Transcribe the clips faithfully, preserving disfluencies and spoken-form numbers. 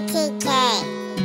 T K.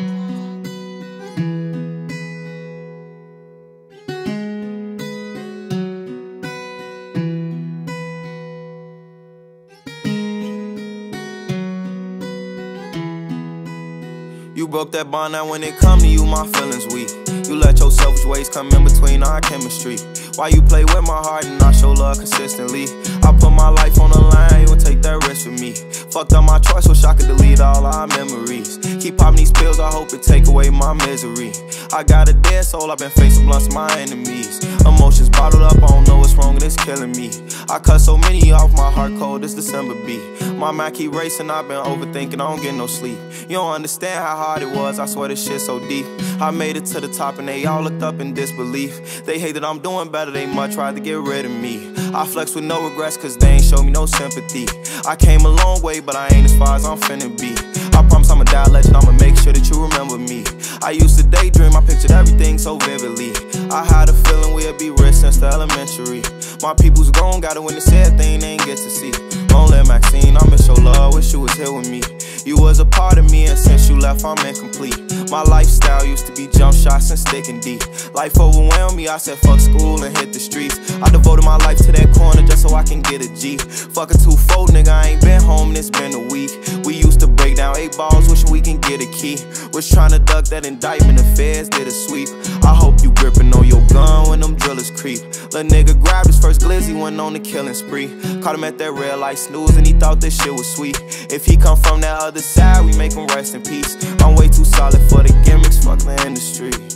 You broke that bond, now when it come to you, my feelings weak. You let your selfish ways come in between our chemistry. Why you play with my heart and not show love consistently? I put my life on the line, you would take that risk with me. Fucked up my choice, wish I could delete all our memories. Keep popping these pills, I hope it take away my misery. I got a dead soul, I've been facing blunts my enemies. Emotions bottled up, I don't know what's wrong and it's killing me. I cut so many off, my heart cold, this December beat. My mind keep racing, I've been overthinking, I don't get no sleep. You don't understand how hard it was, I swear this shit so deep. I made it to the top and they all looked up in disbelief. They hate that I'm doing better, they much rather get rid of me. I flex with no regrets cause they ain't show me no sympathy. I came a long way but I ain't as far as I'm finna be. I promise I'ma die a legend, I'ma make sure that you remember me. I used to daydream, I pictured everything so vividly. I had a feeling we'd be rich since the elementary. My people's grown, gotta win the sad thing they ain't get to see. Long live Maxine, I miss your love, wish you was here with me. You was a part of me and since you left I'm incomplete. My lifestyle used to be jump shots and sticking deep. Life overwhelmed me, I said fuck school and hit the streets. I devoted my life to that corner just so I can get a G. Fuck a two-fold nigga, I ain't been home, and it's been a week. We used to break down eight balls, wishing we can get a key. Was trying to duck that indictment, the feds did a sweep. I hope you gripping on your gun when them drillers creep. Lil' nigga grabbed his first glizzy, went on the killing spree. Caught him at that red light snooze and he thought this shit was sweet. If he come from that other side, we make him rest in peace. I'm way too solid for the gimmicks, fuck the industry.